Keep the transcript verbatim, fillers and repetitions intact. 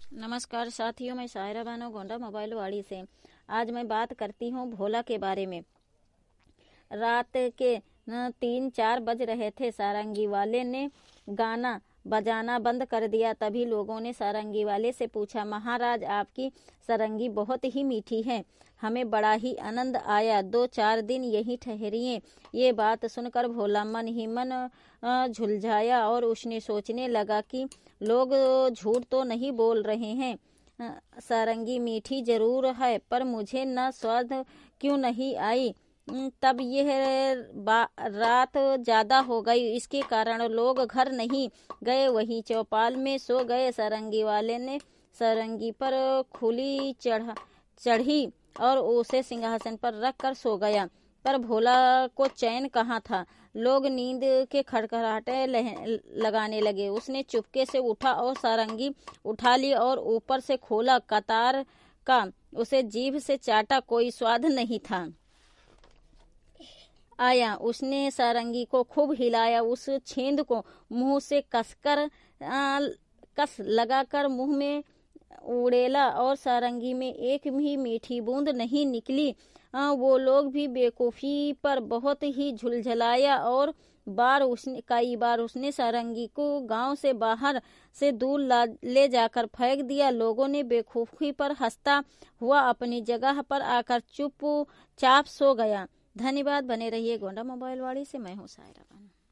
नमस्कार साथियों, मैं शायरा बानो गोंडा मोबाइल वाड़ी से। आज मैं बात करती हूँ भोला के बारे में। रात के न, तीन चार बज रहे थे। सारंगी वाले ने गाना बजाना बंद कर दिया। तभी लोगों ने सारंगी वाले से पूछा, महाराज आपकी सारंगी बहुत ही मीठी है, हमें बड़ा ही आनंद आया, दो चार दिन यहीं ठहरिए। ये बात सुनकर भोला मन ही मन झुलझाया और उसने सोचने लगा कि लोग झूठ तो नहीं बोल रहे हैं। सारंगी मीठी जरूर है, पर मुझे न स्वाद क्यों नहीं आई। तब यह रात ज्यादा हो गई, इसके कारण लोग घर नहीं गए, वही चौपाल में सो गए। सारंगी वाले ने सारंगी पर खुली चढ़ा चढ़ी और उसे सिंहासन पर रख कर सो गया। पर भोला को चैन कहाँ था। लोग नींद के खड़खड़ाहटे लगाने लगे। उसने चुपके से उठा और सारंगी उठा ली और ऊपर से खोला कतार का। उसे जीभ से चाटा, कोई स्वाद नहीं था आया। उसने सारंगी को खूब हिलाया, उस छेंद को मुंह से कसकर आ, कस लगाकर मुंह में उड़ेला और सारंगी में एक भी मीठी बूंद नहीं निकली। आ, वो लोग भी बेवकूफ़ी पर बहुत ही झुलझलाया और बार उसने कई बार उसने सारंगी को गांव से बाहर से दूर ले जाकर फेंक दिया। लोगों ने बेवकूफ़ी पर हंसता हुआ अपनी जगह पर आकर चुपचाप सो गया। धन्यवाद। बने रहिए गोंडा मोबाइल वाड़ी से। मैं हूँ शायरा बानो।